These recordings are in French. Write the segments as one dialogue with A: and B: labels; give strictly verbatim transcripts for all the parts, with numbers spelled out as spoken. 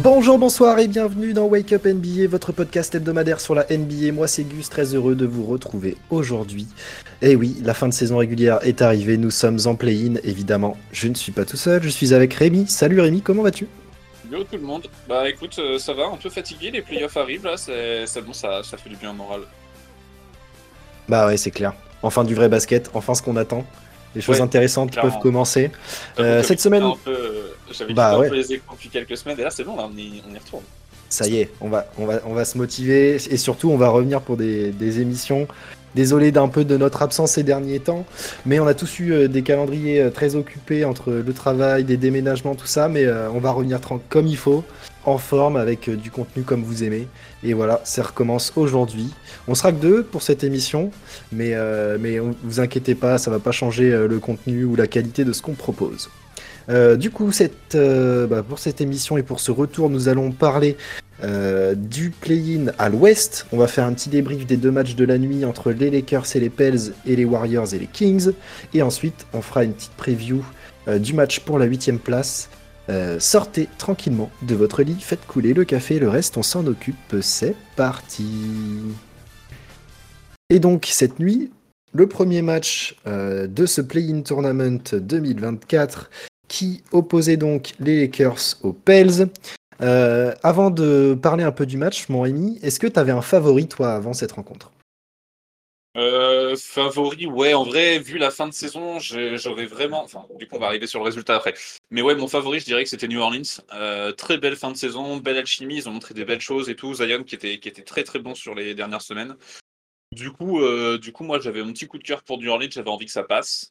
A: Bonjour, bonsoir et bienvenue dans Wake Up N B A, votre podcast hebdomadaire sur la N B A. Moi c'est Gus, très heureux de vous retrouver aujourd'hui. Et oui, la fin de saison régulière est arrivée, nous sommes en play-in, évidemment. Je ne suis pas tout seul, je suis avec Rémi. Salut Rémi, comment vas-tu?
B: Yo tout le monde, bah écoute, euh, ça va, un peu fatigué, les playoffs arrivent là, c'est c'est bon, ça, ça fait du bien au moral.
A: Bah ouais, c'est clair. Enfin du vrai basket, enfin ce qu'on attend. Les choses
B: Ouais,
A: intéressantes peuvent
B: clairement.
A: commencer.
B: J'avoue
A: Euh,
B: que j'avais
A: cette
B: quitté
A: semaine,
B: un peu, euh, j'avais quitté
A: bah
B: un
A: ouais.
B: peu les écrans depuis quelques semaines, et là c'est bon, là on y, on y retourne.
A: Ça y est, on va, on va, on va se motiver et surtout on va revenir pour des, des émissions. Désolé d'un peu de notre absence ces derniers temps, mais on a tous eu euh, des calendriers euh, très occupés entre le travail, des déménagements, tout ça, mais euh, on va revenir tran- comme il faut, en forme, avec euh, du contenu comme vous aimez. Et voilà, ça recommence aujourd'hui. On sera que deux pour cette émission, mais, euh, mais on- vous inquiétez pas, ça va pas changer euh, le contenu ou la qualité de ce qu'on propose. Euh, du coup, cette, euh, bah, pour cette émission et pour ce retour, nous allons parler euh, du play-in à l'ouest. On va faire un petit débrief des deux matchs de la nuit entre les Lakers et les Pels et les Warriors et les Kings. Et ensuite, on fera une petite preview euh, du match pour la huitième place. Euh, sortez tranquillement de votre lit, faites couler le café, le reste on s'en occupe. C'est parti. Et donc cette nuit, le premier match euh, de ce play-in tournament deux mille vingt-quatre qui opposait donc les Lakers aux Pels. Euh, avant de parler un peu du match, mon Rémi, est-ce que tu avais un favori toi avant cette rencontre?
B: Euh, favori, ouais, en vrai, vu la fin de saison, j'ai- j'aurais vraiment, enfin, du coup on va arriver sur le résultat après, mais ouais, mon favori, je dirais que c'était New Orleans. Euh, très belle fin de saison, belle alchimie, ils ont montré des belles choses et tout, Zion qui était, qui était très très bon sur les dernières semaines. Du coup, euh, du coup, moi, j'avais mon petit coup de cœur pour New Orleans, j'avais envie que ça passe.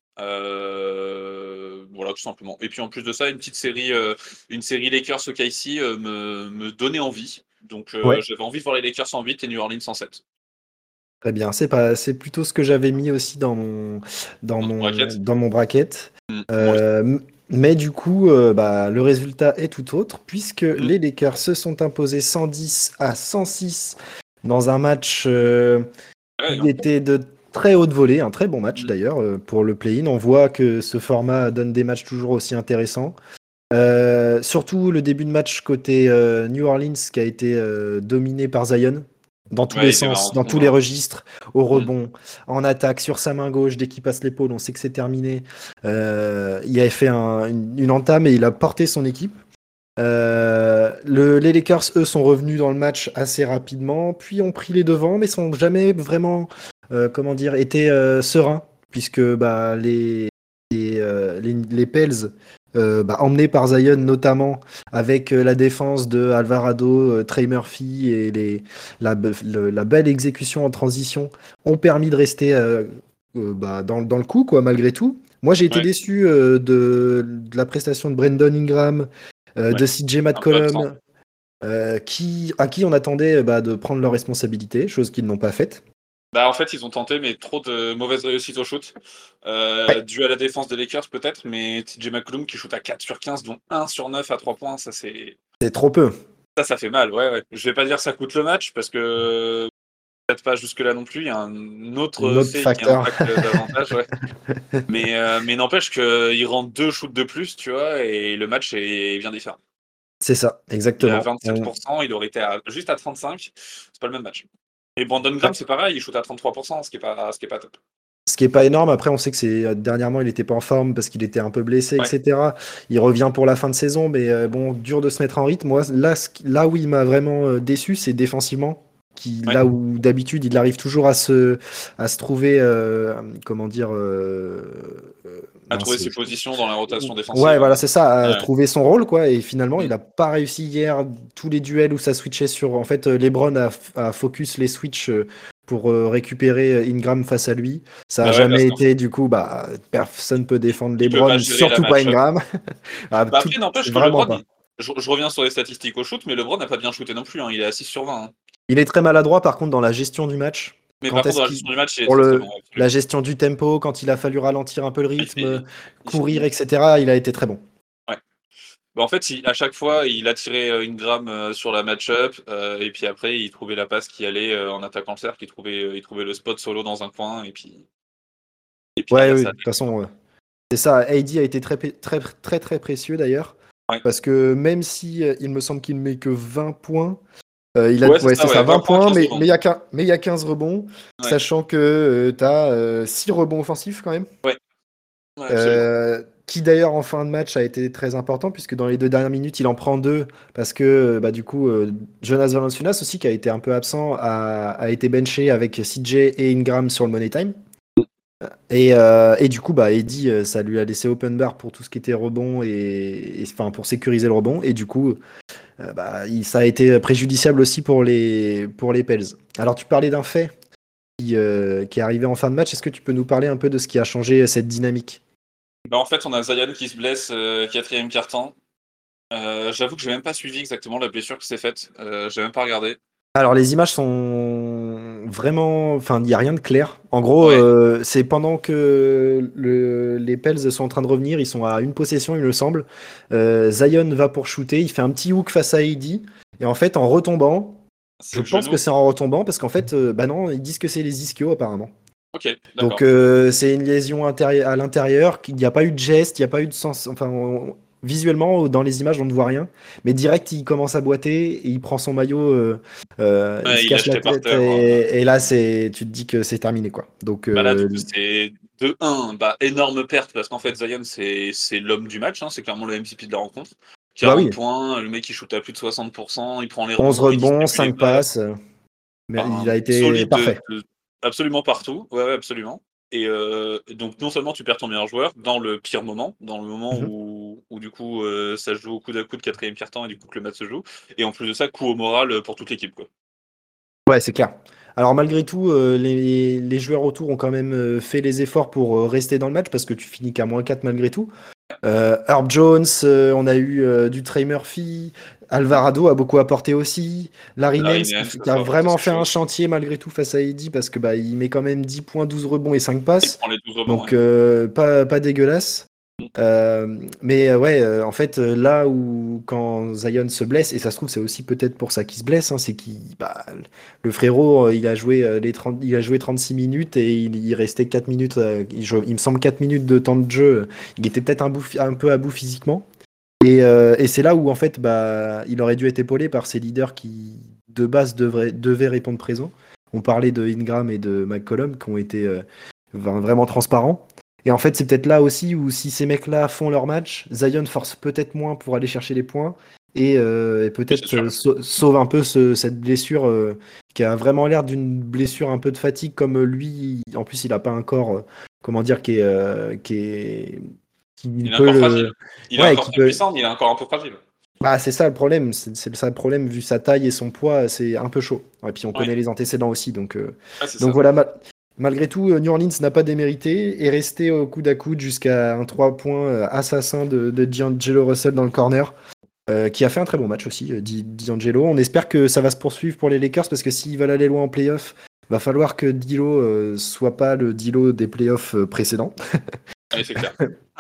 B: Euh, voilà, tout simplement. Et puis en plus de ça, une petite série, euh, une série Lakers O K C euh, me, me donnait envie. Donc euh,
A: Ouais.
B: j'avais envie de voir les Lakers en huit et New Orleans en sept.
A: Très bien, c'est pas, c'est plutôt ce que j'avais mis aussi dans mon, dans
B: Dans ton
A: mon,
B: bracket.
A: dans mon bracket.
B: Mm, moi aussi.
A: Euh, m- mais du coup, euh, bah, le résultat est tout autre puisque
B: Mm.
A: les Lakers se sont imposés cent dix à cent six dans un match euh,
B: Ouais,
A: qui
B: hein.
A: était de très haute volée, un très bon match
B: Mm.
A: d'ailleurs euh, pour le play-in. On voit que ce format donne des matchs toujours aussi intéressants. Euh, surtout le début de match côté euh, New Orleans qui a été euh, dominé par Zion dans tous
B: Ouais,
A: les
B: il était
A: sens,
B: marrant ce
A: dans tous les
B: combat.
A: registres, au
B: Mm.
A: rebond, en attaque, sur sa main gauche, dès qu'il passe l'épaule, on sait que c'est terminé. Euh, il avait fait un- une, une entame et il a porté son équipe. Euh, le- les Lakers, eux, sont revenus dans le match assez rapidement, puis ont pris les devants, mais sont jamais vraiment, euh, comment dire, été euh, sereins, puisque bah, les, les, euh, les, les Pels, euh, bah, emmenés par Zion notamment, avec euh, la défense de Alvarado, euh, Trey Murphy et les, la, le- la belle exécution en transition, ont permis de rester euh, euh, bah, dans, dans le coup, quoi, malgré tout. Moi, j'ai été
B: Ouais,
A: déçu euh, de, de la prestation de Brandon Ingram, euh,
B: ouais.
A: de C J
B: Un peu absent.
A: McCollum, euh, qui, à qui on attendait euh, bah, de prendre leurs responsabilités, chose qu'ils n'ont pas faite.
B: Bah, en fait, ils ont tenté, mais trop de mauvaises réussites au shoot. Euh,
A: Ouais,
B: dû à la défense des Lakers, peut-être, mais T J McCollum qui shoot à quatre sur quinze, dont un sur neuf à trois points, ça c'est.
A: c'est trop peu.
B: Ça, ça fait mal, ouais, ouais. Je vais pas dire que ça coûte le match, parce que peut-être pas jusque-là non plus. Il y a un autre
A: Notre
B: fait qui
A: facteur.
B: impacte davantage, ouais. Mais, euh, mais n'empêche qu'il rentre deux shoots de plus, tu vois, et le match est bien différent.
A: C'est ça,
B: Il est à
A: exactement. On-
B: vingt-sept pour cent, il aurait été à- juste à trente-cinq, c'est pas le même match. Et Brandon
A: ouais.
B: Graham, c'est pareil, il shoot à trente-trois pour cent, ce qui est pas, ce qui est pas top.
A: Ce qui est pas énorme, après on sait que c'est euh, dernièrement il était pas en forme parce qu'il était un peu blessé,
B: Ouais.
A: et cetera. Il revient pour la fin de saison, mais euh, bon, dur de se mettre en rythme. Moi, là, ce qui- là où il m'a vraiment euh, déçu, c'est défensivement. Qui,
B: Ouais.
A: là où d'habitude il arrive toujours à se, à se trouver, euh, comment dire, euh, euh,
B: À trouver
A: mince,
B: ses positions dans la rotation
A: ouais,
B: défensive.
A: voilà, c'est ça, à
B: Ouais.
A: trouver son rôle, quoi. Et finalement, il
B: Mm.
A: a pas réussi hier tous les duels où ça switchait sur. En fait, euh, LeBron a, a focus les switches euh, pour euh, récupérer euh, Ingram face à lui. Ça a
B: Bah ouais, parce
A: jamais
B: qu'en fait,
A: été, du coup, bah, personne peut
B: il,
A: défendre
B: il peut pas
A: LeBron,
B: gérer la
A: surtout pas
B: match-up.
A: Ingram. Ah,
B: Bah
A: tout-
B: après, n'empêche que
A: vraiment
B: LeBron,
A: pas.
B: il- je, je reviens sur les statistiques au shoot, mais LeBron n'a pas bien shooté non plus, hein. Il est à six sur vingt, hein.
A: Il est très maladroit, par contre, dans la gestion du match.
B: Mais par
A: Quand
B: contre,
A: est-ce
B: dans la
A: qu'il.
B: gestion du match, il est
A: Pour
B: très très
A: le,
B: bon,
A: la
B: absolument.
A: gestion du tempo, quand il a fallu ralentir un peu le
B: Il
A: rythme,
B: fait, il fait-
A: courir, et cetera, il a été très bon.
B: ouais. Bah, en fait, il- à chaque fois, il attirait euh, Ingram euh, sur la match-up, euh, et puis après, il trouvait la passe qui allait euh, en attaquant le cercle, il trouvait, euh, il trouvait le spot solo dans un coin, et puis, et puis
A: Ouais,
B: derrière
A: oui,
B: ça
A: de toute
B: attaquait, quoi.
A: façon, ouais. C'est ça. A D a été très, très, très, très, très précieux d'ailleurs.
B: Ouais.
A: Parce que même si euh, il me semble qu'il ne met que vingt points, euh, il a,
B: Ouais, c'est
A: ouais,
B: ça,
A: c'est
B: ouais,
A: ça,
B: vingt
A: vingt
B: points,
A: points,
B: quinze
A: mais
B: rebonds.
A: mais il y a quin- mais il y a quinze rebonds,
B: Ouais,
A: sachant que tu as six rebonds offensifs quand même.
B: ouais, ouais, absolument.
A: Euh, qui d'ailleurs en fin de match a été très important puisque dans les deux dernières minutes il en prend deux parce que euh, bah, du coup euh, Jonas Valanciunas aussi qui a été un peu absent a, a été benché avec C J et Ingram sur le Money Time et, euh, et du coup bah Eddie euh, ça lui a laissé open bar pour tout ce qui était rebond et, et- enfin pour sécuriser le rebond et du coup euh, bah, il- ça a été préjudiciable aussi pour les pour les Pels. Alors tu parlais d'un fait qui, euh, qui est arrivé en fin de match, est-ce que tu peux nous parler un peu de ce qui a changé euh, cette dynamique?
B: Bah, en fait, on a Zion qui se blesse euh, quatrième quart-temps. Euh, j'avoue que j'ai même pas suivi exactement la blessure qui s'est faite. Euh, j'ai même pas regardé.
A: Alors les images sont vraiment, enfin il n'y a rien de clair. En gros,
B: Ouais,
A: euh, c'est pendant que le- les Pels sont en train de revenir, ils sont à une possession, il me semble. Euh, Zion va pour shooter, il fait un petit hook face à A D, et en fait en retombant,
B: c'est
A: je
B: le
A: pense que
B: genou.
A: c'est en retombant parce qu'en fait, euh, bah non, ils disent que c'est les ischios apparemment.
B: Ok,
A: Donc
B: d'accord.
A: euh, c'est une lésion intérie- à l'intérieur, qu'il n'y a pas eu de geste, il n'y a pas eu de sens. Enfin, on- visuellement, dans les images, on ne voit rien. Mais direct, il commence à boiter, et il prend son maillot, euh, euh, il
B: Ouais,
A: se
B: il l'a
A: casse la
B: jeté par
A: tête,
B: terre. euh.
A: et, et là, c'est, tu te dis que c'est terminé, quoi. Donc,
B: Bah là, du
A: euh,
B: coup, c'est deux un. Bah, énorme perte parce qu'en fait, Zion, c'est c'est l'homme du match. Hein, c'est clairement le M V P de la rencontre.
A: bah
B: quarante
A: oui,
B: points, le mec il shoot à plus de soixante pour cent, il prend les
A: onze
B: rebonds, il
A: rebonds,
B: distribue les
A: cinq
B: passes.
A: passes, euh, mais il
B: Enfin,
A: a été
B: solide de,
A: parfait.
B: de- absolument partout. Ouais, ouais, absolument. Et euh, donc, non seulement tu perds ton meilleur joueur dans le pire moment, dans le moment
A: Mhm.
B: où, où du coup euh, ça se joue au coup d'à coup de quatrième quart-temps et du coup que le match se joue. Et en plus de ça, coup au moral pour toute l'équipe, quoi.
A: Ouais, c'est clair. Alors malgré tout, euh, les, les joueurs autour ont quand même euh, fait les efforts pour euh, rester dans le match parce que tu finis qu'à moins quatre malgré tout. Euh, Herb Jones, euh, on a eu euh, du Trey Murphy, Alvarado a beaucoup apporté aussi, Larry
B: Larry
A: Nance qui,
B: Nance,
A: f-
B: ça
A: qui a
B: fait apporter
A: vraiment
B: ses
A: fait un
B: choses.
A: chantier malgré tout face à Eddy parce que bah, il met quand même dix points, douze rebonds et cinq
B: Il
A: passes,
B: prend les douze rebonds,
A: donc
B: ouais.
A: euh, pas, pas dégueulasse. Euh, mais euh, ouais, euh, en fait, euh, là où quand Zion se blesse, et ça se trouve, c'est aussi peut-être pour ça qu'il se blesse, hein, c'est qu'il, bah, le frérot, euh, il a joué euh, les trente, il a joué trente-six minutes et il, il restait quatre minutes, euh, il, jou- il me semble quatre minutes de temps de jeu. Il était peut-être un, bout- un peu à bout physiquement. Et, euh, et c'est là où en fait, bah, il aurait dû être épaulé par ses leaders qui, de base, devraient, devaient répondre présent. On parlait de Ingram et de McCollum qui ont été euh, vra- vraiment transparents. Et en fait, c'est peut-être là aussi où si ces mecs-là font leur match, Zion force peut-être moins pour aller chercher les points et, euh, et
B: Oui, c'est
A: peut-être
B: sûr.
A: euh, sau- sauve un peu ce- cette blessure euh, qui a vraiment l'air d'une blessure un peu de fatigue comme lui. En plus, il n'a pas un corps, euh, comment dire, qui est, euh, qui est, qui
B: Il est
A: peut
B: encore fragile.
A: le,
B: Il est
A: ouais,
B: encore
A: qui
B: très
A: peut.
B: puissant, mais il est encore un peu fragile.
A: Bah, c'est ça le problème, c'est c'est ça le problème, vu sa taille et son poids, c'est un peu chaud. Et puis on
B: Ouais,
A: connaît les antécédents aussi, donc, euh,
B: ouais, c'est
A: donc
B: ça.
A: voilà, ma- malgré tout, euh, New Orleans n'a pas démérité, est resté au coude à coude jusqu'à un trois points euh, assassin de, de D'Angelo Russell dans le corner, euh, qui a fait un très bon match aussi, euh, Di- D'Angelo. On espère que ça va se poursuivre pour les Lakers, parce que s'ils veulent aller loin en playoff, va falloir que D'Lo euh, soit pas le D'Lo des playoffs euh, précédents.
B: Ouais, c'est clair.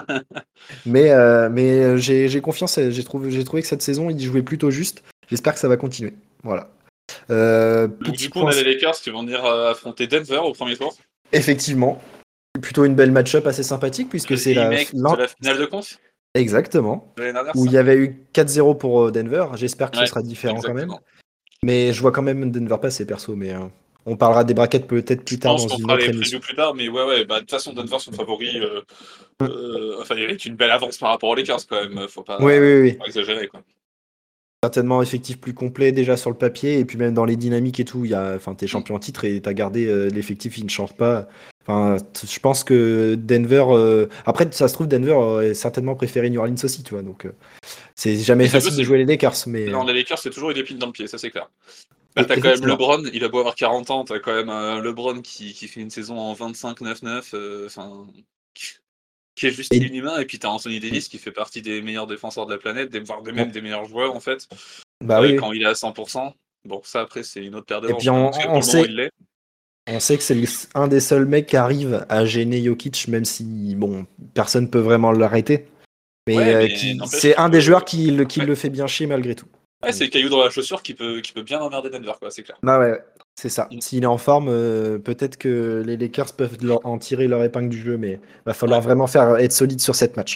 A: Mais, euh, mais euh, j'ai j'ai confiance, j'ai trouvé, j'ai trouvé que cette saison, il jouait plutôt juste. J'espère que ça va continuer. Voilà. Euh,
B: Donc,
A: petit
B: du coup, on
A: point,
B: a les Lakers qui vont venir euh, affronter Denver au premier tour.
A: effectivement, plutôt une belle match-up assez sympathique puisque c'est la,
B: Remake de
A: l'an-
B: la finale de conf
A: exactement,
B: de l'année dernière,
A: où il
B: ça.
A: y avait eu quatre zéro pour euh, Denver. J'espère que ce
B: Ouais,
A: sera différent quand même.
B: exactement.
A: Mais je vois quand même Denver passer perso. Mais euh, on parlera des brackets peut-être
B: Je
A: plus tard
B: pense
A: dans
B: qu'on
A: une
B: fera
A: autre
B: les
A: émission.
B: previews plus tard, mais ouais, ouais, bah, de toute façon, Denver sont favoris. Euh, euh, enfin, il y a une belle avance par rapport aux Lakers quand même. Faut
A: Oui,
B: pas,
A: oui,
B: faut
A: oui.
B: pas exagérer, quoi.
A: Certainement effectif plus complet déjà sur le papier et puis même dans les dynamiques et tout, il y a, enfin, t'es champion en titre et t'as gardé euh, l'effectif, il ne change pas. Enfin, t- je pense que Denver, euh, après ça se trouve Denver aurait certainement préféré New Orleans aussi, tu vois. Donc euh, c'est jamais
B: Et c'est
A: facile de
B: possible.
A: jouer les Lakers, mais
B: Non,
A: euh,
B: les Lakers, c'est toujours une épine dans le pied, ça c'est clair. Bah,
A: et-
B: t'as quand même
A: effectivement.
B: LeBron, il a beau avoir quarante ans, t'as quand même un LeBron qui, qui fait une saison en vingt-cinq neuf neuf, euh, enfin, qui est juste
A: Et
B: inhumain, et puis t'as Anthony Davis qui fait partie des meilleurs défenseurs de la planète, des- voire des- même
A: bon,
B: des meilleurs joueurs en fait,
A: bah
B: euh,
A: oui, oui.
B: quand il est à cent pour cent. Bon, ça après c'est une autre paire de
A: Et
B: manches,
A: puis
B: mais en
A: on,
B: tout cas
A: on
B: pour le moment il
A: sait,
B: l'est.
A: on sait que c'est le- un des seuls mecs qui arrive à gêner Jokic, même si bon, personne peut vraiment l'arrêter. Mais
B: Ouais,
A: euh,
B: mais
A: qui,
B: n'empêche
A: c'est un des
B: que
A: joueurs qui, le- qui
B: ouais,
A: le fait bien chier malgré tout.
B: ouais, c'est le
A: Donc,
B: caillou dans la chaussure qui peut, qui peut bien emmerder Denver, quoi, c'est clair.
A: bah ouais, ouais, c'est ça.
B: Mm.
A: S'il est en forme, euh, peut-être que les Lakers peuvent leur- en tirer leur épingle du jeu, mais va falloir
B: Ouais.
A: vraiment faire être solide sur cette match.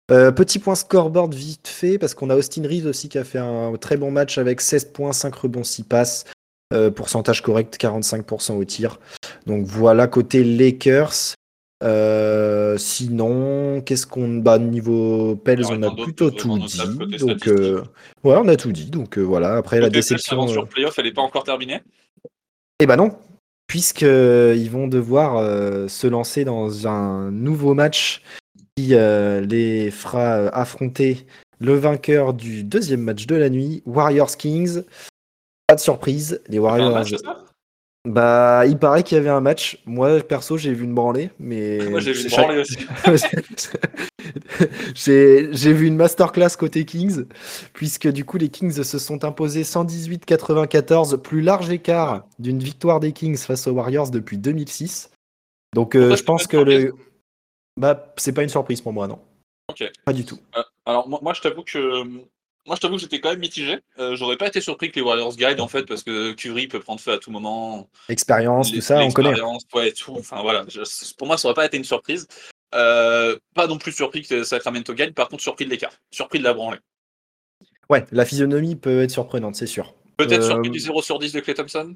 A: Euh, petit point scoreboard vite fait, parce qu'on a Austin Reeves aussi qui a fait un très bon match avec seize points, cinq rebonds, six passes. Euh, pourcentage correct, quarante-cinq pour cent au tir. Donc voilà, côté Lakers. Euh, sinon, qu'est-ce qu'on. Bah, niveau
B: Il n'y
A: Pels,
B: a
A: on a
B: rien d'autre de
A: plutôt
B: vraiment
A: tout
B: notable
A: dit.
B: côté
A: Donc,
B: statistique.
A: euh, ouais, on a tout dit. Donc, euh, voilà. Après, la
B: Côté Pels,
A: déception.
B: l'aventure
A: Euh...
B: playoff, elle n'est pas encore terminée.
A: Eh ben non, puisqu'ils vont devoir euh, se lancer dans un nouveau match qui euh, les fera euh, affronter le vainqueur du deuxième match de la nuit, Warriors Kings. Pas de surprise, les
B: Il y avait un
A: Warriors.
B: match, c'est ça?
A: Bah, il paraît qu'il y avait un match. Moi, perso, j'ai vu une branlée,
B: Moi,
A: mais
B: j'ai vu une
A: chaque-
B: branlée aussi.
A: j'ai j'ai vu une masterclass côté Kings, puisque du coup, les Kings se sont imposés cent dix-huit quatre-vingt-quatorze, plus large écart d'une victoire des Kings face aux Warriors depuis deux mille six. Donc,
B: Pour
A: euh,
B: toi,
A: je
B: c'était pas
A: pense
B: une
A: que
B: surprise?
A: le. Bah, c'est pas une surprise pour moi, non.
B: Ok.
A: Pas du tout.
B: Euh, alors, moi, moi, je t'avoue que. Moi, je t'avoue que j'étais quand même mitigé. Euh, j'aurais pas été surpris que les Warriors gagnent, en fait, parce que Curry peut prendre feu à tout moment.
A: Expérience, tout
B: l'e-
A: ça, on connaît.
B: L'expérience, ouais, et tout. Enfin, voilà. Je- pour moi, ça aurait pas été une surprise. Euh, pas non plus surpris que Sacramento gagne, par contre, surpris de l'écart. Surpris de la branlée.
A: Ouais, la physionomie peut être surprenante, c'est sûr.
B: Peut-être surpris
A: Euh,
B: du zéro sur dix de Klay Thompson?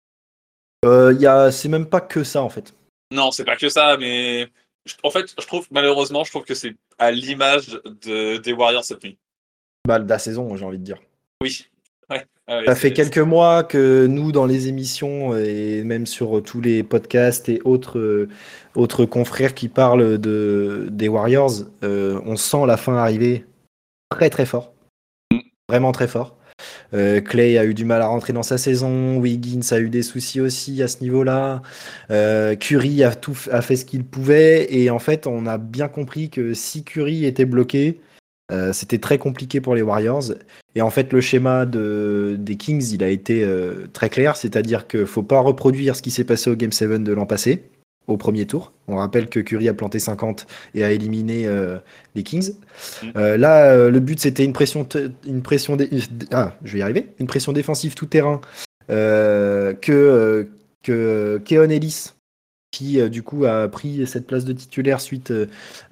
A: euh, y a... C'est même pas que ça, en fait.
B: Non, c'est pas que ça, mais. je- En fait, je trouve, malheureusement, je trouve que c'est à l'image de... des Warriors cette nuit.
A: Bah, de la saison, j'ai envie de dire.
B: Oui. Ouais. Ah ouais,
A: Ça fait
B: c'est.
A: quelques mois que nous, dans les émissions et même sur tous les podcasts et autres, euh, autres confrères qui parlent de, des Warriors, euh, on sent la fin arriver très très fort. Vraiment très fort. Euh, Clay a eu du mal à rentrer dans sa saison. Wiggins a eu des soucis aussi à ce niveau-là. Euh, Curry a, tout, a fait ce qu'il pouvait. Et en fait, on a bien compris que si Curry était bloqué, Euh, c'était très compliqué pour les Warriors. Et en fait, le schéma de, des Kings, il a été euh, très clair. C'est-à-dire qu'il ne faut pas reproduire ce qui s'est passé au Game sept de l'an passé, au premier tour. On rappelle que Curry a planté cinquante et a éliminé euh, les Kings.
B: Mm.
A: Euh, là, euh, le but, c'était une pression, t- une pression, dé- ah, je vais y arriver, une pression défensive tout terrain euh, que, euh, que Keon Ellis, qui euh, du coup a pris cette place de titulaire suite euh,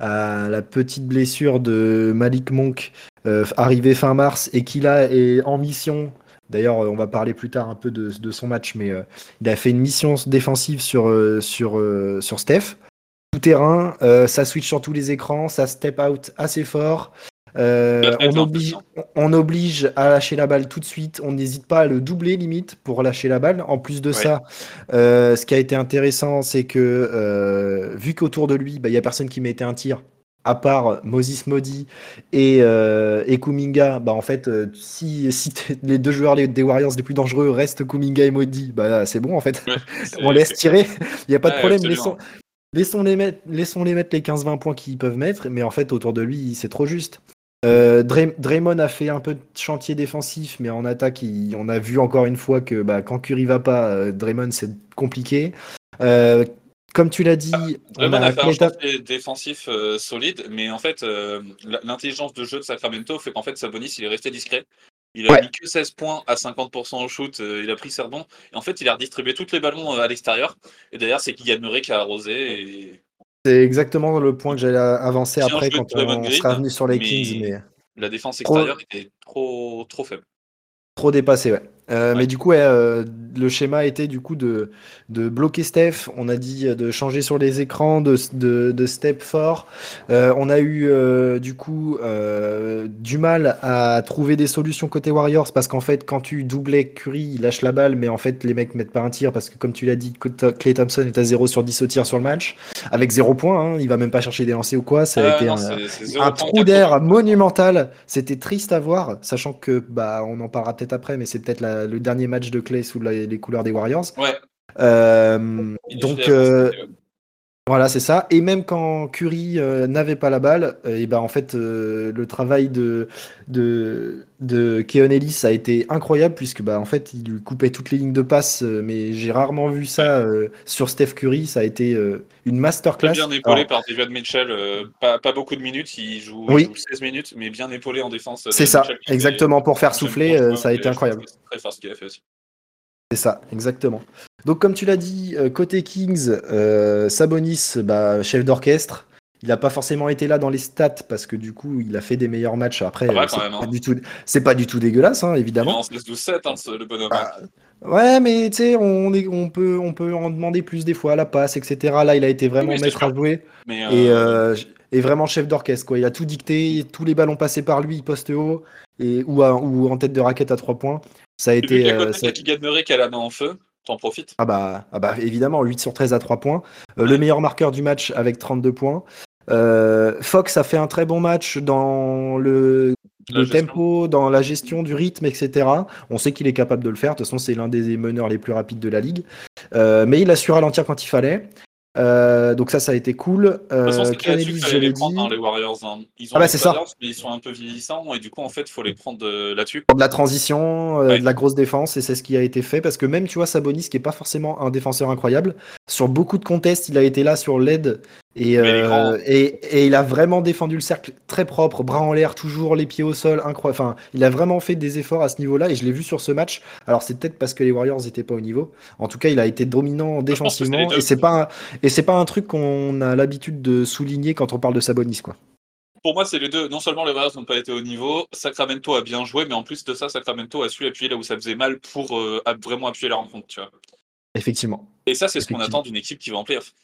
A: à la petite blessure de Malik Monk euh, arrivé fin mars et qui là est en mission. D'ailleurs, euh, on va parler plus tard un peu de, de son match, mais euh, il a fait une mission défensive sur, euh, sur, euh, sur Steph. Tout terrain, euh, ça switch sur tous les écrans, ça step out assez fort. Euh,
B: Très
A: on,
B: très
A: oblige,
B: impressionnant.
A: on oblige à lâcher la balle tout de suite. On n'hésite pas à le doubler limite pour lâcher la balle. En plus de
B: Ouais.
A: ça, euh, ce qui a été intéressant, c'est que euh, vu qu'autour de lui, il bah, n'y a personne qui mettait un tir, à part Moses Modi et, euh, et Kuminga, bah, en fait, euh, si, si les deux joueurs les, des Warriors les plus dangereux restent Kuminga et Modi, bah, c'est bon en fait.
B: Ouais,
A: On
B: c'est
A: laisse
B: c'est clair.
A: tirer, il n'y a pas de
B: Ouais,
A: problème.
B: absolument.
A: Laissons, laissons-les mettre, laissons-les mettre les quinze vingt points qu'ils peuvent mettre, mais en fait, autour de lui, c'est trop juste. Euh, Dray- Draymond a fait un peu de chantier défensif, mais en attaque, il- on a vu encore une fois que bah, quand Curry va pas, euh, Draymond, c'est compliqué. Euh, Comme tu l'as dit, on
B: Draymond a
A: a
B: fait un
A: Klay Thom-
B: chantier défensif euh, solide, mais en fait, euh, l- l'intelligence de jeu de Sacramento fait qu'en fait, Sabonis, il est resté discret. Il a
A: Ouais,
B: mis que seize points à cinquante pour cent au shoot, euh, il a pris ses rebonds, et en fait, il a redistribué tous les ballons euh, à l'extérieur. Et derrière, c'est Kylian Murray qui a arrosé, et
A: c'est exactement le point que j'allais avancer
B: bien
A: après
B: joué de
A: quand
B: Draymond
A: on sera
B: Green,
A: revenu sur les Kings,
B: mais
A: mais
B: la défense
A: trop,
B: extérieure était trop, trop faible.
A: trop dépassé, ouais. Euh,
B: Ouais.
A: mais du coup, ouais, euh, le schéma était du coup de, de bloquer Steph. On a dit euh, de changer sur les écrans, de, de, de step fort. Euh, on a eu euh, du coup euh, du mal à trouver des solutions côté Warriors parce qu'en fait, quand tu doublais Curry, il lâche la balle, mais en fait, les mecs mettent pas un tir parce que, comme tu l'as dit, Klay Thompson est à zéro sur dix au tir sur le match, avec zéro point. Hein, il va même pas chercher des lancers ou quoi. Ça a
B: Ah
A: été
B: non,
A: un,
B: c'est c'est
A: un
B: zéro point
A: trou
B: quatre rebonds.
A: d'air monumental. C'était triste à voir, sachant que bah on en parlera peut-être après, mais c'est peut-être la- le dernier match de Clay sous la- les couleurs des Warriors.
B: Ouais,
A: Euh,
B: il est
A: donc
B: à
A: euh,
B: proximité, ouais.
A: voilà, c'est ça. Et même quand Curry euh, n'avait pas la balle, euh, et ben en fait euh, le travail de de de Keon Ellis a été incroyable puisque bah en fait il lui coupait toutes les lignes de passe. Euh, mais j'ai rarement vu
B: Ouais.
A: ça euh, sur Steph Curry. Ça a été euh, une
B: Très bien
A: masterclass.
B: épaulé
A: Alors
B: par David Mitchell. euh, pas, pas beaucoup de minutes, il joue, il joue
A: oui,
B: seize minutes, mais bien épaulé en défense.
A: c'est
B: David
A: ça,
B: Mitchell qui fait
A: exactement pour faire
B: que j'aime
A: souffler.
B: bien
A: Euh,
B: joueur
A: ça a été
B: et je trouve
A: incroyable.
B: que c'est très fort ce qu'il a fait aussi.
A: C'est ça, exactement. Donc, comme tu l'as dit, euh, côté Kings, euh, Sabonis, bah, chef d'orchestre, il a pas forcément été là dans les stats parce que du coup, il a fait des meilleurs matchs. Après,
B: Ça va
A: euh,
B: quand
A: c'est
B: même.
A: pas
B: Hein.
A: du tout, c'est pas du tout dégueulasse, hein,
B: Il
A: évidemment.
B: lance les douze sept, hein, ce- le bonhomme. Hein.
A: Ah, ouais, mais tu sais, on est, on peut, on peut en demander plus des fois à la passe, et cetera. Là, il a été
B: Oui,
A: vraiment
B: oui, c'est
A: maître à
B: sûr.
A: jouer
B: Mais
A: et,
B: euh,
A: euh, et vraiment chef d'orchestre, quoi. Il a tout dicté, tous les ballons passés par lui, poste haut et ou, à- ou en tête de raquette à trois points. Ça a
B: vu
A: été,
B: qu'à
A: euh,
B: côté,
A: ça-
B: t'as Keegan Murray qui a la main en feu, t'en profites.
A: ah bah, ah bah évidemment, huit sur treize à trois points. Euh, le
B: Ouais.
A: meilleur marqueur du match avec trente-deux points. Euh, Fox a fait un très bon match dans le,
B: La
A: le
B: gestion.
A: tempo, dans la gestion du rythme, et cetera. On sait qu'il est capable de le faire. De toute façon, c'est l'un des meneurs les plus rapides de la ligue. Euh, mais il a su ralentir quand il fallait. Euh, donc ça, ça a été cool.
B: De toute façon,
A: Euh,
B: c'était
A: Keon
B: là-dessus qu'il
A: Ellis, je
B: fallait les
A: l'ai
B: prendre, hein,
A: dit.
B: les Warriors. Hein. Ils
A: Ah
B: ont
A: bah c'est ça.
B: l'expérience, mais ils sont un peu vieillissants, et du coup, en fait, il faut les prendre euh, là-dessus.
A: De la transition, euh,
B: Ouais.
A: de la grosse défense, et c'est ce qui a été fait. Parce que même, tu vois, Sabonis, qui est pas forcément un défenseur incroyable, sur beaucoup de contests, il a été là sur l'aide. Et,
B: Mais les grands,
A: euh, et, et il a vraiment défendu le cercle très propre, bras en l'air, toujours les pieds au sol, incroyable. Enfin, il a vraiment fait des efforts à ce niveau-là, et je l'ai vu sur ce match. Alors c'est peut-être parce que les Warriors n'étaient pas au niveau. En tout cas, il a été dominant
B: je pense que c'est les
A: défensivement, et
B: deux.
A: c'est pas un, et c'est pas un truc qu'on a l'habitude de souligner quand on parle de Sabonis, quoi.
B: Pour moi, c'est les deux. Non seulement les Warriors n'ont pas été au niveau, Sacramento a bien joué, mais en plus de ça, Sacramento a su appuyer là où ça faisait mal pour euh, a- vraiment appuyer la rencontre, tu vois.
A: Effectivement.
B: Et ça, c'est ce qu'on
A: Effectivement.
B: attend d'une équipe qui va en playoff.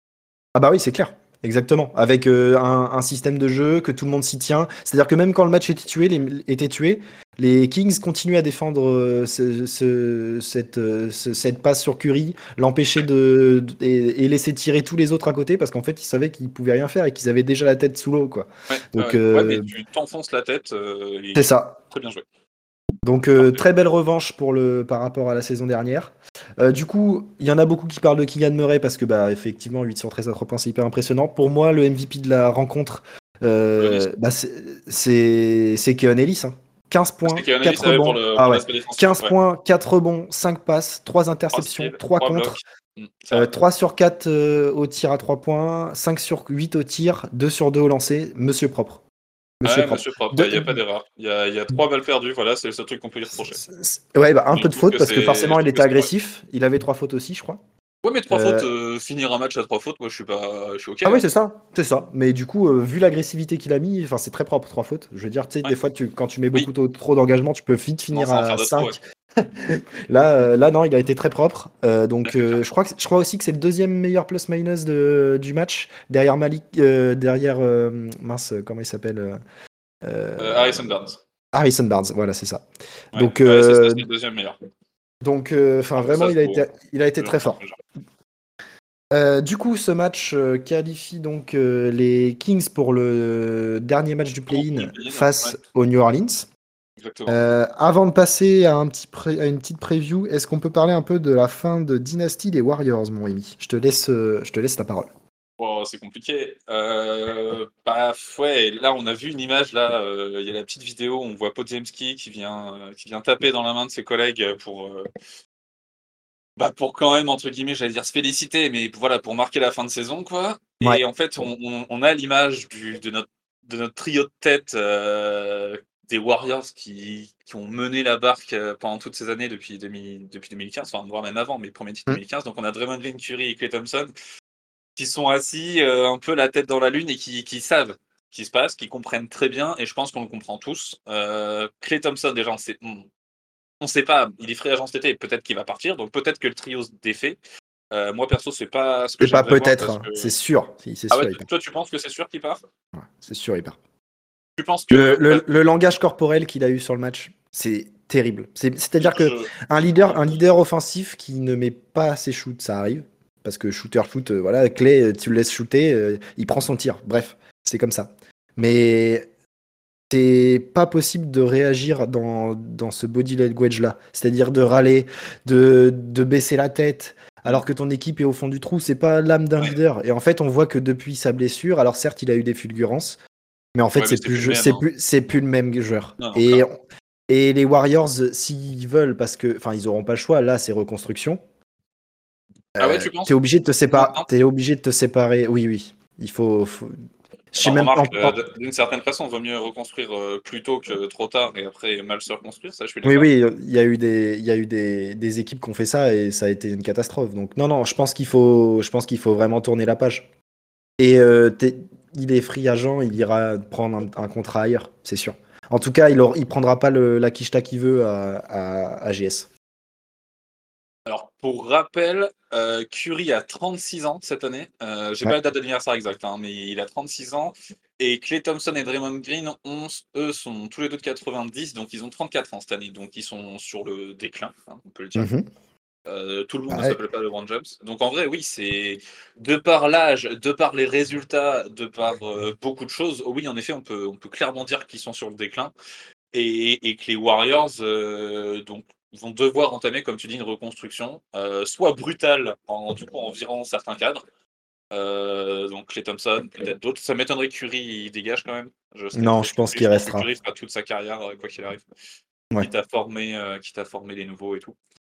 A: Ah bah oui, c'est clair. Exactement. Avec euh, un, un système de jeu que tout le monde s'y tient. C'est-à-dire que même quand le match était tué, les, était tué, les Kings continuaient à défendre euh, ce- ce- cette, euh, ce- cette passe sur Curry, l'empêcher de, de- et, et laisser tirer tous les autres à côté parce qu'en fait, ils savaient qu'ils pouvaient rien faire et qu'ils avaient déjà la tête sous l'eau, quoi.
B: Ouais,
A: Donc
B: ouais, ouais, mais
A: euh,
B: tu t'enfonces la tête euh,
A: c'est
B: et
A: ça.
B: très bien joué.
A: Donc euh,
B: Parfait.
A: très belle revanche pour le, par rapport à la saison dernière. Euh, du coup, il y en a beaucoup qui parlent de Keegan Murray parce que bah effectivement huit sur treize à trois points c'est hyper impressionnant. Pour moi, le M V P de la rencontre,
B: Ellis.
A: euh, bah, c'est c'est c'est Keon Ellis. Hein. quinze
B: C'est
A: points,
B: qu'il y en a
A: quatre
B: savait pour
A: rebonds.
B: le
A: Ah
B: pour
A: ouais.
B: l'aspect défensif.
A: quinze
B: Ouais.
A: points, quatre rebonds, cinq passes, trois
B: trois
A: interceptions,
B: steals,
A: trois
B: trois
A: contres,
B: blocs. Mm, c'est
A: euh,
B: vrai.
A: trois sur quatre euh, au tir à trois points, cinq sur huit au tir, deux sur deux au lancer. Monsieur propre. Monsieur
B: Ouais,
A: propre.
B: monsieur propre, il
A: De-
B: n'y a pas d'erreur. Il y a, y a trois balles perdues, voilà, c'est le seul truc qu'on peut lui reprocher.
A: Ouais, bah, un
B: Mais je
A: peu de
B: trouve
A: faute
B: que
A: parce que
B: c'est je
A: forcément il
B: trouve que
A: était
B: c'est correct.
A: agressif. Il avait trois fautes aussi, je crois.
B: Ouais, mais trois fautes,
A: Euh,
B: euh, finir un match à trois fautes, moi je suis pas. Je suis ok,
A: Ah oui,
B: hein.
A: c'est ça, c'est ça. Mais du coup, euh, vu l'agressivité qu'il a mis, enfin c'est très propre, trois fautes. Je veux dire, tu sais,
B: Ouais.
A: des fois, tu, quand tu mets
B: Oui,
A: beaucoup trop, trop d'engagement, tu peux vite finir
B: commence à en
A: à
B: faire de trop, ouais.
A: cinq. Là, euh, là, non, il a été très propre. Euh,
B: Là,
A: donc,
B: c'est clair.
A: euh, je crois que, je crois aussi que c'est le deuxième meilleur plus-minus de, du match, derrière Malik, euh, derrière euh, mince, comment il s'appelle euh,
B: Euh,
A: euh,
B: Harrison Barnes.
A: Harrison Barnes. Voilà, c'est ça.
B: Ouais,
A: Donc,
B: ouais, c'est ça,
A: euh,
B: c'est le deuxième meilleur.
A: donc, euh, enfin,
B: Après,
A: vraiment,
B: ça se
A: il a
B: vaut,
A: été,
B: hein.
A: il a été
B: C'est
A: très
B: gentil,
A: fort.
B: c'est gentil.
A: Euh, du coup, ce match euh, qualifie donc euh, les Kings pour le dernier match du
B: Comment pour
A: play-in
B: le payer, là? Ouais,
A: face aux New Orleans.
B: exactement.
A: Euh, avant de passer à, un petit pré- à une petite preview, est-ce qu'on peut parler un peu de la fin de dynastie des Warriors, mon Rémi? Je te laisse, euh, je te laisse la parole.
B: Oh, c'est compliqué. Euh, bah, ouais, là, on a vu une image, là, euh, il y a la petite vidéo, on voit Podziemski qui vient, euh, qui vient taper dans la main de ses collègues pour, euh, bah, pour quand même, entre guillemets, j'allais dire se féliciter, mais voilà, pour marquer la fin de saison, quoi.
A: Ouais.
B: Et en fait, on, on- on a l'image du- de notre, de notre trio de tête euh, des Warriors qui, qui ont mené la barque euh, pendant toutes ces années depuis, deux mille depuis deux mille quinze, enfin, voire même avant, mais premier titre
A: Mm.
B: deux mille quinze. Donc, on a Draymond Green, Curry et Klay Thompson qui sont assis euh, un peu la tête dans la lune et qui, qui savent ce qui se passe, qui comprennent très bien, et je pense qu'on le comprend tous. Euh, Klay Thompson, déjà, on sait, on, on sait pas, il est free agent cet été, peut-être qu'il va partir, donc peut-être que le trio se défait. Euh, moi, perso, c'est pas ce que
A: C'est pas
B: j'aimerais voir
A: peut-être,
B: parce
A: hein,
B: que.
A: c'est sûr. Si, c'est
B: Ah ouais,
A: sûr, il part.
B: toi, tu penses que c'est sûr qu'il part?
A: Ouais, c'est sûr, il part.
B: Tu penses
A: Le,
B: que.
A: le- le langage corporel qu'il a eu sur le match, c'est terrible. C'est- C'est-à-dire que
B: Je...
A: un leader, un leader offensif qui ne met pas ses shoots, ça arrive. Parce que shooter shoot, euh, voilà, Clay, euh, tu le laisses shooter, euh, il prend son tir. Bref, c'est comme ça. Mais c'est pas possible de réagir dans, dans ce body language-là. C'est-à-dire de râler, de, de baisser la tête, alors que ton équipe est au fond du trou. C'est pas l'âme d'un
B: Ouais,
A: leader. Et en fait, on voit que depuis sa blessure, alors certes, il a eu des fulgurances, mais en fait,
B: ouais, mais
A: c'est
B: c'est
A: plus,
B: plus le
A: je-
B: même.
A: c'est
B: Hein.
A: plus, c'est plus le même joueur.
B: Non, non,
A: Et,
B: clairement.
A: et les Warriors, s'ils veulent, parce que, enfin, ils auront pas le choix. Là, c'est reconstruction.
B: Ah ouais,
A: Euh,
B: tu
A: t'es
B: penses?
A: obligé de te
B: Non,
A: séparer.
B: non.
A: T'es obligé de te séparer. Oui, oui. Il faut. faut- Je sais
B: Enfin,
A: même pas.
B: remarque,
A: en-
B: euh,
A: en-
B: d'une certaine façon, il vaut mieux reconstruire euh, plus tôt que trop tard et après mal se reconstruire, ça, je suis
A: Oui,
B: d'accord.
A: oui. Il y a eu des, il y a eu des, des équipes qui ont fait ça et ça a été une catastrophe. Donc non, non. Je pense qu'il faut, je pense qu'il faut vraiment tourner la page. Et euh, t'es- il est free agent, il ira prendre un, un contrat ailleurs, c'est sûr. En tout cas, il ne prendra pas le, la quicheta qu'il veut à, à, à G S.
B: Alors, pour rappel, euh, Curry a trente-six ans cette année. Euh, J'ai
A: Ouais.
B: pas la date d'anniversaire exacte, hein, mais il a trente-six ans. Et Klay Thompson et Draymond Green, ont, eux, sont tous les deux de quatre-vingt-dix, donc ils ont trente-quatre ans cette année. Donc ils sont sur le déclin, hein, on peut le dire.
A: Mhm.
B: Euh, tout le monde
A: Bah
B: ne
A: ouais.
B: s'appelle pas LeBron James. Donc en vrai, oui, c'est de par l'âge, de par les résultats, de par euh, beaucoup de choses. Oui, en effet, on peut, on peut clairement dire qu'ils sont sur le déclin et, et que les Warriors euh, donc, vont devoir entamer, comme tu dis, une reconstruction, euh, soit brutale en, du coup, en virant certains cadres. Euh, donc Klay Thompson, peut-être d'autres. Ça m'étonnerait que Curry il dégage quand même. Je serais
A: Non,
B: très
A: je pense
B: surpris.
A: qu'il
B: Je pense que
A: restera.
B: Curry fera toute sa carrière, euh, quoi qu'il arrive.
A: Ouais.
B: Quitte à former, euh, quitte à former les nouveaux et tout.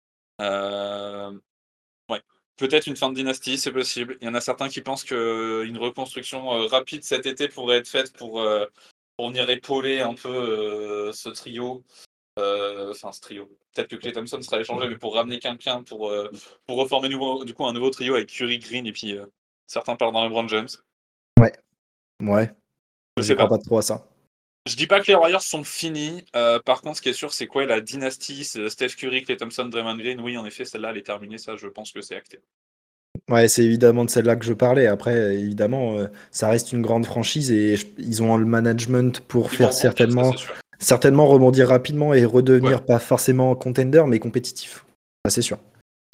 B: Euh, Ouais. Peut-être une fin de dynastie, c'est possible. Il y en a certains qui pensent qu'une reconstruction euh, rapide cet été pourrait être faite pour, euh, pour venir épauler un peu euh, ce trio. Euh, Enfin, ce trio. Peut-être que Klay Thompson sera échangé, mais pour ramener quelqu'un pour, euh, pour reformer nouveau, du coup, un nouveau trio avec Curry, Green et puis euh, certains parlent dans LeBron James.
A: Ouais. Ouais.
B: Je
A: J'y
B: sais
A: crois
B: pas.
A: pas trop à ça.
B: Je dis pas que les Warriors sont finis. Euh, par contre, ce qui est sûr, c'est quoi la dynastie c'est Steph Curry, Klay Thompson, Draymond Green. Oui, en effet, celle-là, elle est terminée. Ça, je pense que c'est acté.
A: Ouais, c'est évidemment de celle-là que je parlais. Après, évidemment, euh, ça reste une grande franchise et je- ils ont le management pour
B: Ils vont
A: faire
B: rebondir, ça,
A: certainement,
B: c'est sûr.
A: certainement rebondir rapidement et
B: Ouais.
A: redevenir pas forcément contender, mais compétitif. Ça, c'est sûr.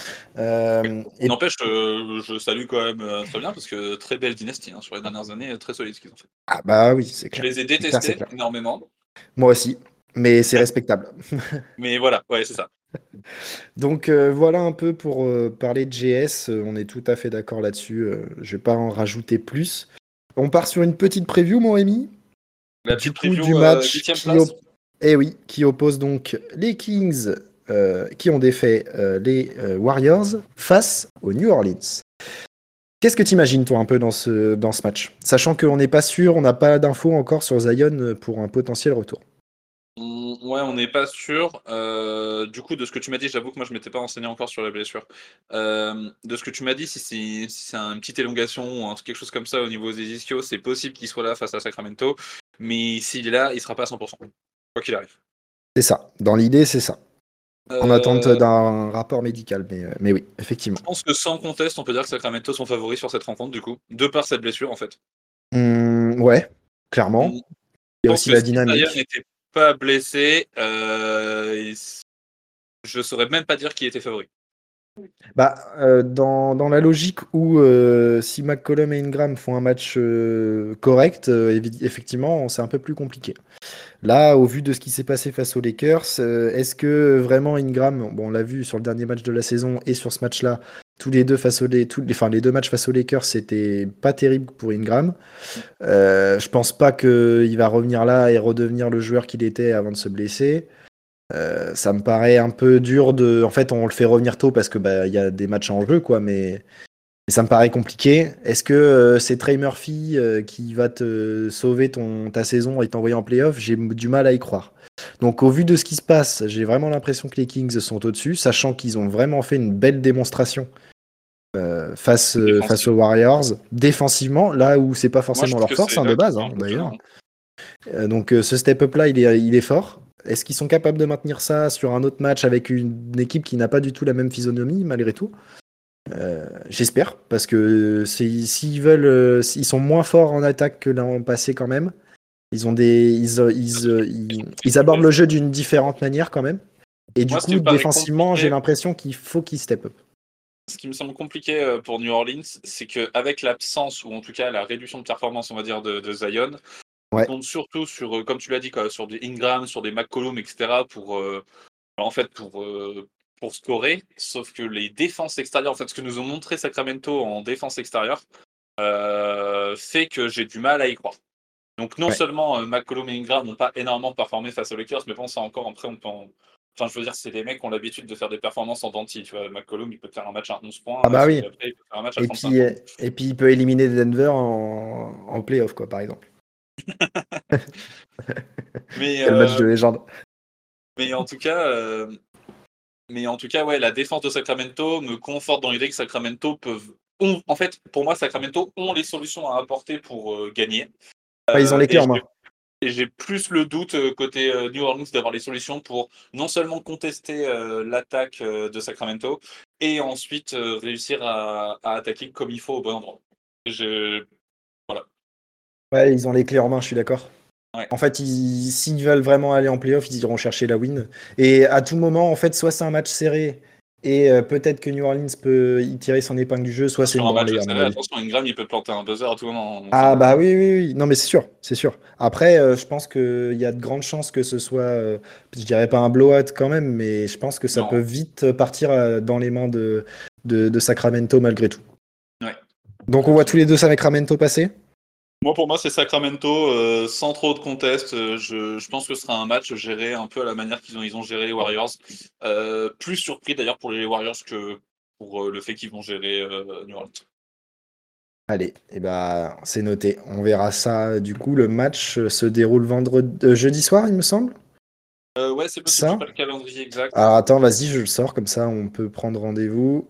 A: Euh, et
B: N'empêche, euh, je salue quand même euh, très bien parce que très belle dynastie hein, sur les dernières années, très solide ce qu'ils ont fait.
A: ah bah oui, c'est
B: Je
A: clair.
B: les ai
A: C'est clair, c'est
B: détestés
A: clair.
B: énormément,
A: Moi aussi, mais c'est respectable.
B: mais voilà, ouais, c'est ça.
A: Donc euh, voilà un peu pour euh, parler de G S. Euh, on est tout à fait d'accord là-dessus. Euh, je vais pas en rajouter plus. On part sur une petite preview, mon Rémi.
B: La
A: Du
B: petite
A: coup, du
B: preview, euh,
A: match
B: huitième
A: qui,
B: place.
A: op- eh oui, qui oppose donc les Kings euh, qui ont défait euh, les euh, Warriors face aux New Orleans. Qu'est-ce que tu imagines, toi, un peu dans ce, dans ce match? Sachant qu'on n'est pas sûr, on n'a pas d'infos encore sur Zion euh, pour un potentiel retour.
B: On- ouais, on n'est pas sûr. Euh, du coup, de ce que tu m'as dit, j'avoue que moi je m'étais pas renseigné encore sur la blessure. Euh, de ce que tu m'as dit, si c'est si c'est une petite élongation ou un- quelque chose comme ça au niveau des ischios, c'est possible qu'il soit là face à Sacramento. Mais s'il est là, il sera pas à cent pour cent. Quoi qu'il arrive.
A: C'est ça. Dans l'idée, c'est ça. En attente
B: Euh,
A: d'un rapport médical. Mais, euh, mais oui, effectivement.
B: Je pense que sans conteste, on peut dire que Sacramento sont favoris sur cette rencontre, du coup, de par cette blessure, en fait.
A: Hum, ouais,
B: Je
A: clairement. Il y a
B: pense
A: aussi
B: que
A: la
B: si Zion
A: dynamique.
B: n'était pas blessé, euh, il- je saurais même pas dire qui était favori.
A: Bah, euh, dans, dans la logique où euh, si McCollum et Ingram font un match euh, correct, euh, évi- effectivement, c'est un peu plus compliqué. Là, au vu de ce qui s'est passé face aux Lakers, euh, est-ce que vraiment Ingram, bon, on l'a vu sur le dernier match de la saison et sur ce match-là, tous les deux face aux, les, tous les, enfin, les deux matchs face aux Lakers, c'était pas terrible pour Ingram. Euh, je pense pas qu'il va revenir là et redevenir le joueur qu'il était avant de se blesser. Euh, ça me paraît un peu dur de. En fait, on le fait revenir tôt parce que bah, il y a des matchs en jeu, quoi, mais, mais ça me paraît compliqué. Est-ce que euh, c'est Trey Murphy euh, qui va te sauver ton, ta saison et t'envoyer en playoff? J'ai du mal à y croire. Donc, au vu de ce qui se passe, j'ai vraiment l'impression que les Kings sont au-dessus, sachant qu'ils ont vraiment fait une belle démonstration euh, face, euh, face aux
B: Défensivement.
A: Warriors, défensivement, là où c'est pas
B: Moi, je
A: forcément
B: trouve
A: leur
B: que
A: force
B: c'est
A: hein, de
B: là qu'ils
A: base,
B: sont
A: hein, d'ailleurs.
B: impressionnants.
A: Euh, donc, euh, ce step-up-là, il est, il est fort. Est-ce qu'ils sont capables de maintenir ça sur un autre match avec une, une équipe qui n'a pas du tout la même physionomie, malgré tout? Euh, J'espère, parce que c'est- s'ils veulent, euh, s'ils sont moins forts en attaque que l'an passé quand même. Ils ont des, ils, euh, ils, euh, ils, ils abordent le jeu d'une différente manière quand même. Et du
B: Moi, ce qui
A: coup,
B: me paraît
A: défensivement, j'ai
B: compliqué,
A: l'impression qu'il faut qu'ils step up.
B: ce qui me semble compliqué euh, pour New Orleans, c'est qu'avec l'absence, ou en tout cas la réduction de performance, on va dire, de, de Zion, ils
A: Ouais,
B: comptent surtout sur, euh, comme tu l'as dit, quoi, sur des Ingram, sur des McCollum, et cetera, pour, euh, en fait, pour, euh, pour scorer. Sauf que les défenses extérieures, en fait, ce que nous ont montré Sacramento en défense extérieure, euh, fait que j'ai du mal à y croire. Donc non
A: ouais.
B: seulement euh, McCollum et Ingram n'ont pas énormément performé face aux Lakers, mais bon, ça encore, après, on peut en- Enfin, je veux dire, c'est des mecs qui ont l'habitude de faire des performances en denti. Tu vois, McCollum, il peut te faire un match à onze
A: Ah
B: points, et
A: bah
B: celui
A: oui.
B: d'après, il peut faire un match à
A: Et
B: trente-cinq
A: puis,
B: points.
A: euh, et puis il peut éliminer Denver en, en playoff, quoi, par exemple.
B: Mais,
A: Quel match
B: euh,
A: de légende.
B: mais en tout cas, euh, mais en tout cas, ouais, la défense de Sacramento me conforte dans l'idée que Sacramento peuvent ont, en fait, pour moi, Sacramento ont les solutions à apporter pour euh, gagner.
A: Enfin, ils ont
B: Euh,
A: les clés
B: et
A: en main.
B: Et j'ai plus le doute euh, côté euh, New Orleans d'avoir les solutions pour non seulement contester euh, l'attaque euh, de Sacramento et ensuite euh, réussir à, à attaquer comme il faut au bon endroit. Je... Voilà.
A: Ouais, ils ont les clés en main, je suis d'accord.
B: Ouais.
A: En fait, ils- s'ils veulent vraiment aller en playoff, ils iront chercher la win. Et à tout moment, en fait, soit c'est un match serré et euh, peut-être que New Orleans peut y tirer son épingle du jeu, soit c'est
B: Sur
A: une
B: un match
A: branlée, à mon
B: serré,
A: avis.
B: attention, Ingram, il peut planter un buzzer à tout moment.
A: Ah
B: Enfin,
A: bah oui, oui, oui. Non mais c'est sûr, c'est sûr. Après, euh, je pense qu'il y a de grandes chances que ce soit, euh, je dirais pas un blowout quand même, mais je pense que ça peut
B: non.
A: vite partir euh, dans les mains de, de, de Sacramento malgré tout.
B: Ouais.
A: Donc on voit tous les deux Sacramento passer?
B: Moi, pour moi, c'est Sacramento euh, sans trop de contest. Euh, je, je pense que ce sera un match géré un peu à la manière qu'ils ont, ils ont géré les Warriors. Euh, plus surpris d'ailleurs pour les Warriors que pour euh, le fait qu'ils vont gérer euh, New Orleans.
A: Allez, et bah c'est noté. On verra ça. Du coup, le match euh, se déroule vendredi, euh, jeudi soir, il me semble.
B: Euh, ouais, c'est possible, j'ai
A: Ça?
B: pas le calendrier exact.
A: Alors attends, vas-y, je le sors comme ça, on peut prendre rendez-vous.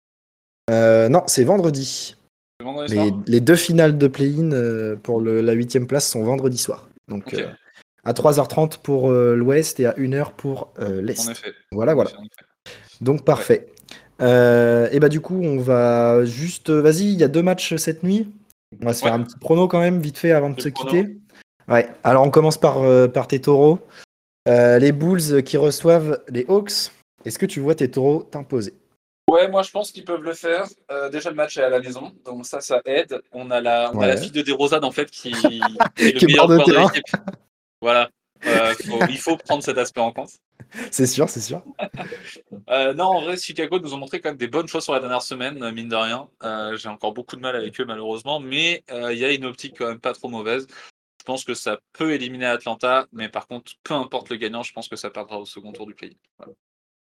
A: Euh, non, c'est vendredi.
B: C'est vendredi
A: Les,
B: soir?
A: les deux finales de play-in euh, pour le- la huitième place sont vendredi soir. Donc
B: Ok,
A: euh, à trois heures trente pour euh, l'ouest et à une heure pour euh,
B: en
A: l'est.
B: effet.
A: Voilà,
B: En
A: voilà.
B: effet, en effet.
A: Donc
B: Ouais.
A: parfait. Euh, et bah du coup, on va juste... euh, Vas-y, il y a deux matchs cette nuit. On va se faire
B: Ouais,
A: un petit prono quand même, vite fait, avant de
B: le
A: se
B: prono.
A: quitter. Ouais, alors on commence par, euh, par tes taureaux. Euh, les Bulls qui reçoivent les Hawks. Est-ce que tu vois tes taureaux t'imposer?
B: Ouais, moi je pense qu'ils peuvent le faire. Euh, déjà le match est à la maison, donc ça, ça aide. On a la, on a la
A: Ouais.
B: fille de DeRozan en fait qui, qui est le
A: Qui est bord
B: meilleur
A: de
B: joueur de
A: terrain.
B: l'équipe. Voilà. Euh, faut- il faut prendre cet aspect en compte.
A: C'est sûr, c'est sûr.
B: Euh, non, en vrai, Chicago nous ont montré quand même des bonnes choses sur la dernière semaine, euh, mine de rien. Euh, j'ai encore beaucoup de mal avec eux malheureusement, mais euh, il y a une optique quand même pas trop mauvaise. Je pense que ça peut éliminer Atlanta, mais par contre, peu importe le gagnant, je pense que ça perdra au second tour du play. Voilà.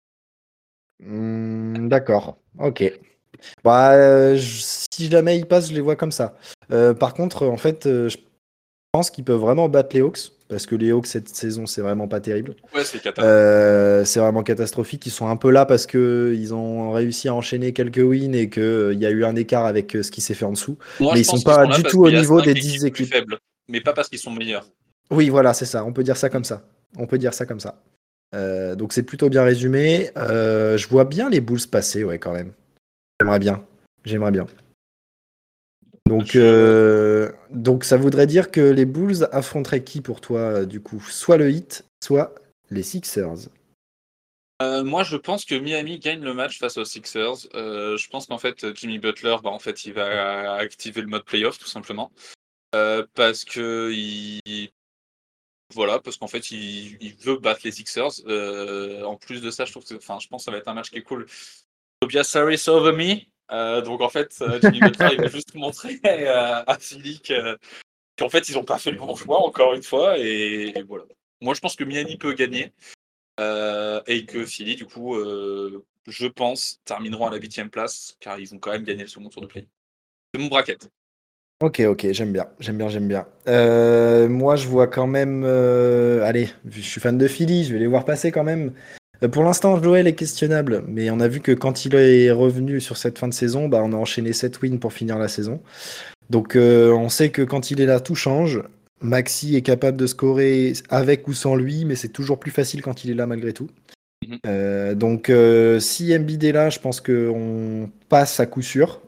A: Hmm, d'accord. Ok. Bah, euh, je- si jamais ils passent, je les vois comme ça. Euh, par contre, en fait, euh, je pense qu'ils peuvent vraiment battre les Hawks. Parce que les Hawks, cette saison, c'est vraiment pas terrible.
B: Ouais, c'est cata.
A: Euh, c'est vraiment catastrophique. Ils sont un peu là parce que ils ont réussi à enchaîner quelques wins et qu'il y a eu un écart avec euh, ce qui s'est fait en dessous.
B: Moi,
A: Mais
B: je
A: ils sont
B: pense qu'ils
A: pas
B: sont là
A: du
B: parce
A: tout au
B: qu'il y a
A: niveau
B: cinq
A: des
B: équipes
A: dix
B: plus
A: équipes.
B: faibles, mais pas parce qu'ils sont meilleurs.
A: Oui, voilà, c'est ça. On peut dire ça comme ça. On peut dire ça comme ça. Euh, donc c'est plutôt bien résumé. Euh, je vois bien les Bulls passer, ouais, quand même. J'aimerais bien. J'aimerais bien. Donc,
B: Je,
A: euh, donc ça voudrait dire que les Bulls affronteraient qui pour toi, euh, du coup? Soit le Heat, soit les Sixers.
B: euh, moi, je pense que Miami gagne le match face aux Sixers. Euh, je pense qu'en fait, Jimmy Butler, bah, en fait, il va activer le mode playoff tout simplement. Euh, parce que il, voilà, parce qu'en fait, il, il veut battre les Sixers. Euh, en plus de ça, je trouve que, enfin, je pense que ça va être un match qui est cool. Tobias Harris over me. Euh, donc en fait, euh, Jimmy Butler, il va juste montrer à, à Philly que- qu'en fait, ils n'ont pas fait le bon choix encore une fois. Et, et voilà. Moi, je pense que Miami peut gagner euh, et que Philly, du coup, euh, je pense, termineront à la huitième place car ils vont quand même gagner le second tour de play. C'est mon bracket.
A: Ok, ok, j'aime bien, j'aime bien, j'aime bien. Euh, moi, je vois quand même. Euh, allez, je suis fan de Philly, je vais les voir passer quand même. Euh, pour l'instant, Joel est questionnable, mais on a vu que quand il est revenu sur cette fin de saison, bah, on a enchaîné sept wins pour finir la saison. Donc, euh, on sait que quand il est là, tout change. Maxi est capable de scorer avec ou sans lui, mais c'est toujours plus facile quand il est là malgré tout.
B: Mhm.
A: Euh, donc, euh, si Embiid est là, je pense qu'on passe à coup sûr.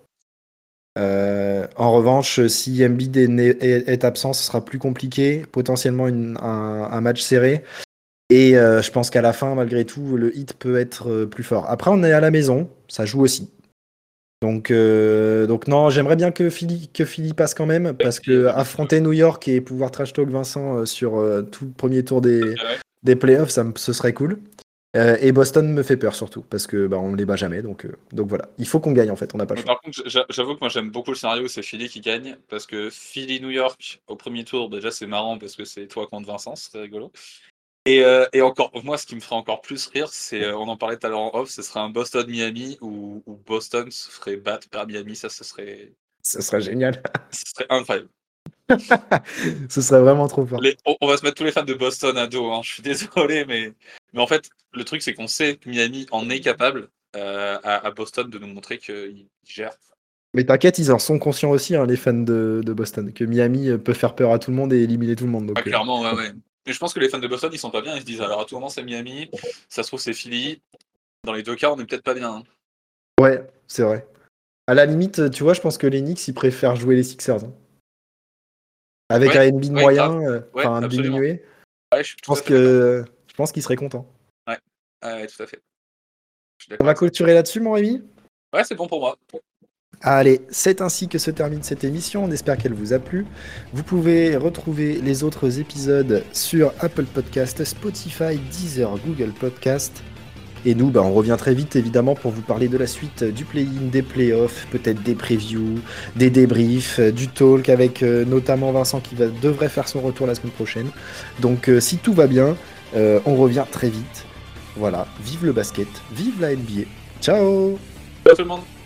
A: Euh, en revanche, si Embiid est, est- est absent, ce sera plus compliqué, potentiellement une- un, un match serré. Et euh, je pense qu'à la fin, malgré tout, le hit peut être euh, plus fort. Après, on est à la maison, ça joue aussi. Donc, euh, donc non, j'aimerais bien que Philly, que Philly passe quand même, parce
B: Et,
A: que
B: euh,
A: affronter New York et pouvoir trash talk Vincent euh, sur euh, tout le premier tour des,
B: ouais.
A: des playoffs, ça me- ce serait cool. Euh, et Boston me fait peur surtout, parce que bah, on les bat jamais. Donc, euh, donc voilà, il faut qu'on gagne en fait, on n'a pas le
B: Mais
A: choix.
B: par contre, j'a- j'avoue que moi j'aime beaucoup le scénario où c'est Philly qui gagne, parce que Philly-New York au premier tour, déjà c'est marrant parce que c'est toi contre Vincent, c'est rigolo. Et, euh, et encore, moi ce qui me ferait encore plus rire, c'est, euh, on en parlait tout à l'heure en off, ce serait un Boston-Miami où, où Boston se ferait battre par Miami, ça ce serait,
A: Ce serait génial.
B: ce serait incroyable.
A: Ce serait vraiment trop fort.
B: Les- on, on va se mettre tous les fans de Boston à dos, hein, je suis désolé, mais, mais en fait, le truc c'est qu'on sait que Miami en est capable euh, à, à Boston de nous montrer qu'il gère.
A: Mais t'inquiète, ils en sont conscients aussi, hein, les fans de, de Boston, que Miami peut faire peur à tout le monde et éliminer tout le monde. Donc,
B: ah, clairement, ouais, ouais. Mais je pense que les fans de Boston, ils sont pas bien. Ils se disent, alors à tout moment, c'est Miami. Ça se trouve, c'est Philly. Dans les deux cas, on est peut-être pas bien. Hein.
A: euh, Ouais, c'est vrai. À la limite, tu vois, je pense que les Knicks, ils préfèrent jouer les Sixers. Hein. Avec
B: Ouais,
A: un Embiid
B: ouais, grave.
A: moyen, euh,
B: Ouais,
A: enfin
B: absolument.
A: diminué,
B: Ouais, je suis
A: je
B: tout
A: pense
B: à fait d'accord.
A: que je pense qu'ils seraient contents.
B: Ouais, ouais, tout à fait. Je suis
A: On
B: d'accord
A: va
B: avec ça.
A: clôturer là-dessus, mon Rémi?
B: Ouais, c'est bon pour moi.
A: Allez, c'est ainsi que se termine cette émission. On espère qu'elle vous a plu. Vous pouvez retrouver les autres épisodes sur Apple Podcast, Spotify, Deezer, Google Podcast. Et nous, bah, on revient très vite, évidemment, pour vous parler de la suite du play-in, des playoffs, peut-être des previews, des débriefs, euh, du talk avec euh, notamment Vincent qui va, devrait faire son retour la semaine prochaine. Donc, euh, si tout va bien, euh, on revient très vite. Voilà, vive le basket, vive la N B A. Ciao!
B: Ciao tout le monde.